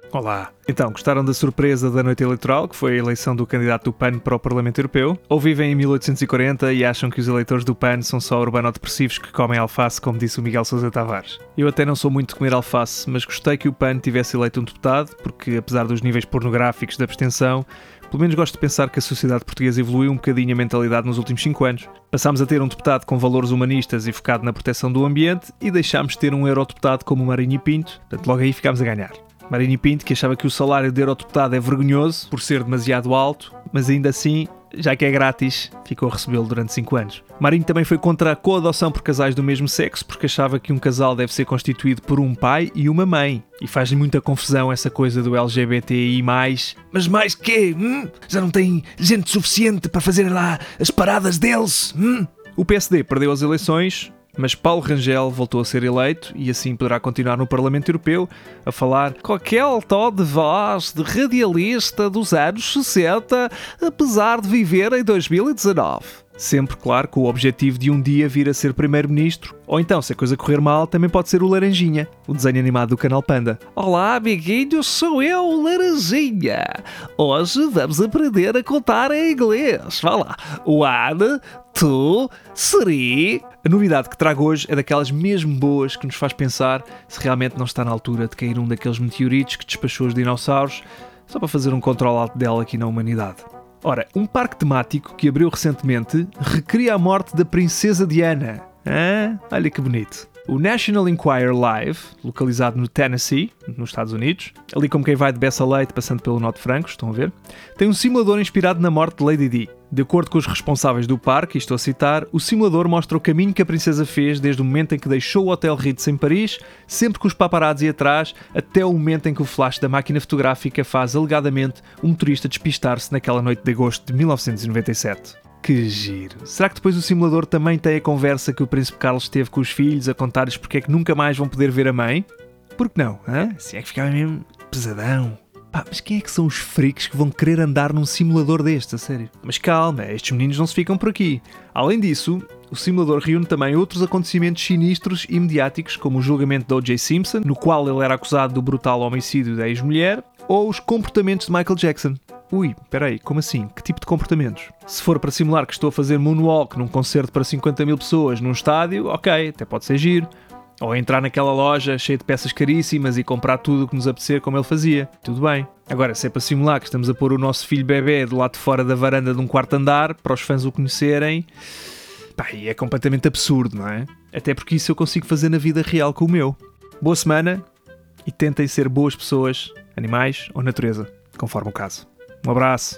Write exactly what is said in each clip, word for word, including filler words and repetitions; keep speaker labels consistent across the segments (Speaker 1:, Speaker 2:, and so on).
Speaker 1: Olá! Então, gostaram da surpresa da noite eleitoral, que foi a eleição do candidato do P A N para o Parlamento Europeu? Ou vivem em mil oitocentos e quarenta e acham que os eleitores do P A N são só urbanodepressivos que comem alface, como disse o Miguel Sousa Tavares? Eu até não sou muito de comer alface, mas gostei que o P A N tivesse eleito um deputado, porque apesar dos níveis pornográficos da abstenção, pelo menos gosto de pensar que a sociedade portuguesa evoluiu um bocadinho a mentalidade nos últimos cinco anos. Passámos a ter um deputado com valores humanistas e focado na proteção do ambiente e deixámos de ter um eurodeputado como o Marinho Pinto, portanto logo aí ficámos a ganhar. Marinho Pinto, que achava que o salário de eurodeputado é vergonhoso por ser demasiado alto, mas ainda assim, já que é grátis, ficou a recebê-lo durante cinco anos. Marinho também foi contra a coadoção por casais do mesmo sexo, porque achava que um casal deve ser constituído por um pai e uma mãe. E faz-lhe muita confusão essa coisa do L G B T I mais. Mas mais quê? Hum? Já não tem gente suficiente para fazer lá as paradas deles? Hum? O P S D perdeu as eleições, mas Paulo Rangel voltou a ser eleito e assim poderá continuar no Parlamento Europeu a falar com aquele tom de voz de radialista dos anos sessenta, apesar de viver em dois mil e dezanove. Sempre, claro, com o objetivo de um dia vir a ser primeiro-ministro, ou então, se a coisa correr mal, também pode ser o Laranjinha, o desenho animado do canal Panda. Olá, amiguinhos, sou eu, o Laranjinha. Hoje vamos aprender a contar em inglês. Vá lá. One, two, three. A novidade que trago hoje é daquelas mesmo boas que nos faz pensar se realmente não está na altura de cair um daqueles meteoritos que despachou os dinossauros, só para fazer um controle alto dela aqui na humanidade. Ora, um parque temático que abriu recentemente recria a morte da princesa Diana. Ah, olha que bonito. O National Enquirer Live, localizado no Tennessee, nos Estados Unidos, ali como quem vai de Bessa Leite passando pelo Norte Franco, estão a ver, tem um simulador inspirado na morte de Lady Di. De acordo com os responsáveis do parque, e estou a citar, o simulador mostra o caminho que a princesa fez desde o momento em que deixou o Hotel Ritz em Paris, sempre com os paparazzi atrás, até o momento em que o flash da máquina fotográfica faz alegadamente um motorista despistar-se naquela noite de agosto de mil novecentos e noventa e sete. Que giro! Será que depois o simulador também tem a conversa que o Príncipe Carlos teve com os filhos a contar-lhes porque é que nunca mais vão poder ver a mãe? Por que não? Hã? Se é que ficava mesmo pesadão. Pá, mas quem é que são os freaks que vão querer andar num simulador deste, a sério? Mas calma, estes meninos não se ficam por aqui. Além disso, o simulador reúne também outros acontecimentos sinistros e mediáticos, como o julgamento de O J Simpson, no qual ele era acusado do brutal homicídio da ex-mulher, ou os comportamentos de Michael Jackson. Ui, peraí, como assim? Que tipo de comportamentos? Se for para simular que estou a fazer moonwalk num concerto para cinquenta mil pessoas num estádio, ok, até pode ser giro. Ou entrar naquela loja cheia de peças caríssimas e comprar tudo o que nos apetecer como ele fazia. Tudo bem. Agora, se é para simular que estamos a pôr o nosso filho bebê do lado de fora da varanda de um quarto andar, para os fãs o conhecerem, pá, é completamente absurdo, não é? Até porque isso eu consigo fazer na vida real com o meu. Boa semana e tentem ser boas pessoas, animais ou natureza, conforme o caso. Um abraço.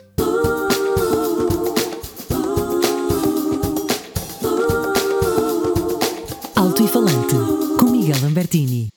Speaker 2: Alto e Falante, com Miguel Lambertini.